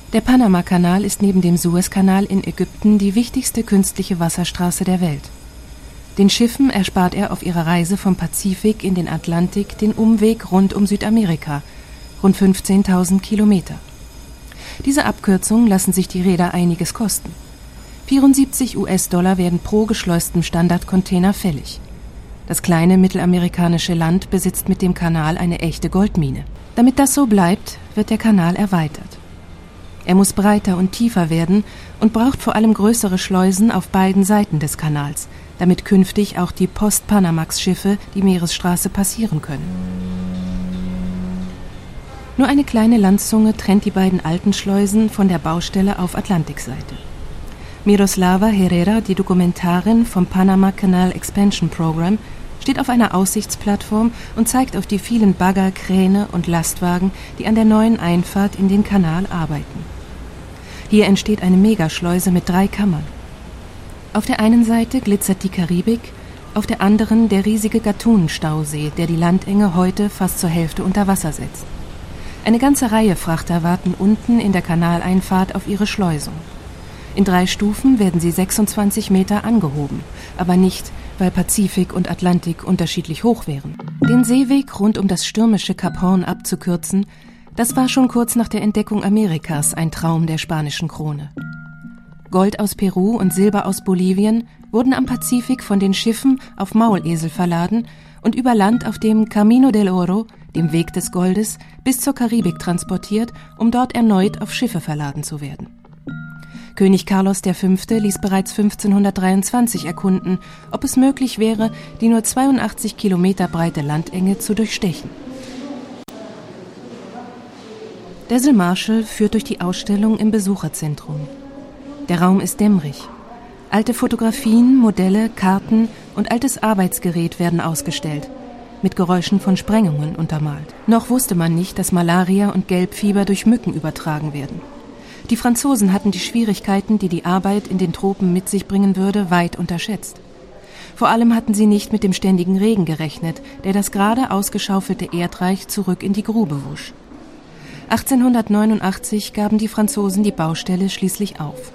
Der Panamakanal ist neben dem Suezkanal in Ägypten die wichtigste künstliche Wasserstraße der Welt. Den Schiffen erspart er auf ihrer Reise vom Pazifik in den Atlantik den Umweg rund um Südamerika, rund 15.000 Kilometer. Diese Abkürzungen lassen sich die Reeder einiges kosten. 74 US-Dollar werden pro geschleustem Standardcontainer fällig. Das kleine mittelamerikanische Land besitzt mit dem Kanal eine echte Goldmine. Damit das so bleibt, wird der Kanal erweitert. Er muss breiter und tiefer werden und braucht vor allem größere Schleusen auf beiden Seiten des Kanals, damit künftig auch die Post-Panamax-Schiffe die Meeresstraße passieren können. Nur eine kleine Landzunge trennt die beiden alten Schleusen von der Baustelle auf Atlantikseite. Miroslava Herrera, die Dokumentarin vom Panama Canal Expansion Program, steht auf einer Aussichtsplattform und zeigt auf die vielen Bagger, Kräne und Lastwagen, die an der neuen Einfahrt in den Kanal arbeiten. Hier entsteht eine Megaschleuse mit 3 Kammern. Auf der einen Seite glitzert die Karibik, auf der anderen der riesige Gatun-Stausee, der die Landenge heute fast zur Hälfte unter Wasser setzt. Eine ganze Reihe Frachter warten unten in der Kanaleinfahrt auf ihre Schleusung. In 3 Stufen werden sie 26 Meter angehoben, aber nicht, weil Pazifik und Atlantik unterschiedlich hoch wären. Den Seeweg rund um das stürmische Kap Horn abzukürzen, das war schon kurz nach der Entdeckung Amerikas ein Traum der spanischen Krone. Gold aus Peru und Silber aus Bolivien wurden am Pazifik von den Schiffen auf Maulesel verladen und über Land auf dem Camino del Oro, dem Weg des Goldes, bis zur Karibik transportiert, um dort erneut auf Schiffe verladen zu werden. König Carlos V. ließ bereits 1523 erkunden, ob es möglich wäre, die nur 82 Kilometer breite Landenge zu durchstechen. Dazzle Marshall führt durch die Ausstellung im Besucherzentrum. Der Raum ist dämmerig. Alte Fotografien, Modelle, Karten und altes Arbeitsgerät werden ausgestellt, mit Geräuschen von Sprengungen untermalt. Noch wusste man nicht, dass Malaria und Gelbfieber durch Mücken übertragen werden. Die Franzosen hatten die Schwierigkeiten, die die Arbeit in den Tropen mit sich bringen würde, weit unterschätzt. Vor allem hatten sie nicht mit dem ständigen Regen gerechnet, der das gerade ausgeschaufelte Erdreich zurück in die Grube wusch. 1889 gaben die Franzosen die Baustelle schließlich auf.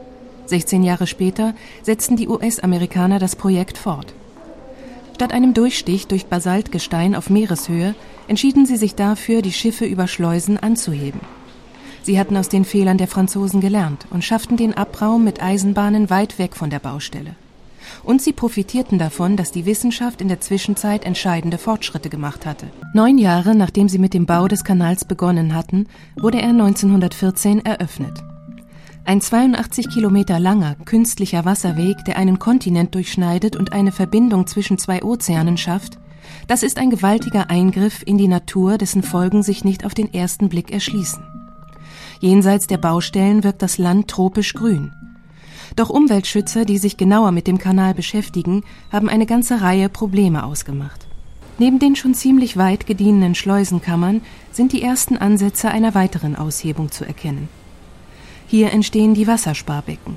16 Jahre später setzten die US-Amerikaner das Projekt fort. Statt einem Durchstich durch Basaltgestein auf Meereshöhe entschieden sie sich dafür, die Schiffe über Schleusen anzuheben. Sie hatten aus den Fehlern der Franzosen gelernt und schafften den Abraum mit Eisenbahnen weit weg von der Baustelle. Und sie profitierten davon, dass die Wissenschaft in der Zwischenzeit entscheidende Fortschritte gemacht hatte. 9 Jahre nachdem sie mit dem Bau des Kanals begonnen hatten, wurde er 1914 eröffnet. Ein 82 Kilometer langer, künstlicher Wasserweg, der einen Kontinent durchschneidet und eine Verbindung zwischen 2 Ozeanen schafft, das ist ein gewaltiger Eingriff in die Natur, dessen Folgen sich nicht auf den ersten Blick erschließen. Jenseits der Baustellen wirkt das Land tropisch grün. Doch Umweltschützer, die sich genauer mit dem Kanal beschäftigen, haben eine ganze Reihe Probleme ausgemacht. Neben den schon ziemlich weit gediehenen Schleusenkammern sind die ersten Ansätze einer weiteren Aushebung zu erkennen. Hier entstehen die Wassersparbecken.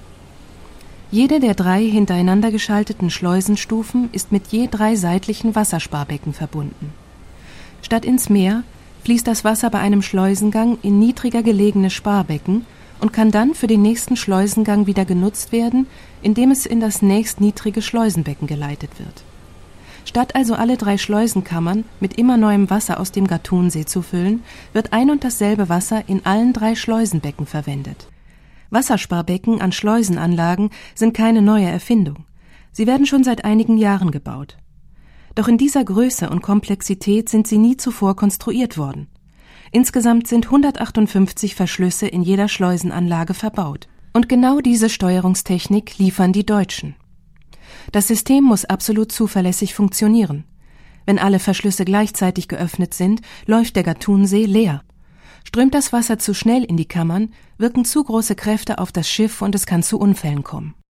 Jede der 3 hintereinander geschalteten Schleusenstufen ist mit je 3 seitlichen Wassersparbecken verbunden. Statt ins Meer fließt das Wasser bei einem Schleusengang in niedriger gelegene Sparbecken und kann dann für den nächsten Schleusengang wieder genutzt werden, indem es in das nächstniedrige Schleusenbecken geleitet wird. Statt also alle 3 Schleusenkammern mit immer neuem Wasser aus dem Gatunsee zu füllen, wird ein und dasselbe Wasser in allen 3 Schleusenbecken verwendet. Wassersparbecken an Schleusenanlagen sind keine neue Erfindung. Sie werden schon seit einigen Jahren gebaut. Doch in dieser Größe und Komplexität sind sie nie zuvor konstruiert worden. Insgesamt sind 158 Verschlüsse in jeder Schleusenanlage verbaut. Und genau diese Steuerungstechnik liefern die Deutschen. Das System muss absolut zuverlässig funktionieren. Wenn alle Verschlüsse gleichzeitig geöffnet sind, läuft der Gatunsee leer. Strömt das Wasser zu schnell in die Kammern, wirken zu große Kräfte auf das Schiff und es kann zu Unfällen kommen.